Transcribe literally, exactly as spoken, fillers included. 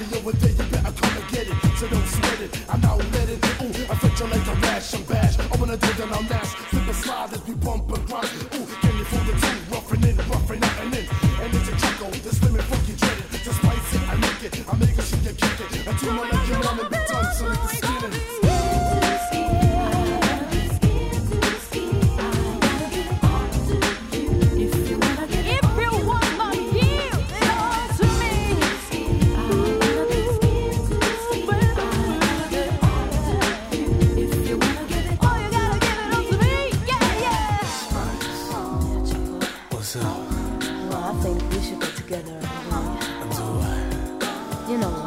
party over there, you better come and get it. So don't sweat it, I'm not let it. Ooh, I fit you like a rash, I'm bash. Open the door, then I'll mash. Flip and slide as we bump and grind. Ooh, can you feel the two? Roughing in, roughing out and in. And it's a chuckle, the slim and funky dreaded. Just spice it, I make it, I make sure you kick it. Until my like you wanna be done, so let the skin in. You know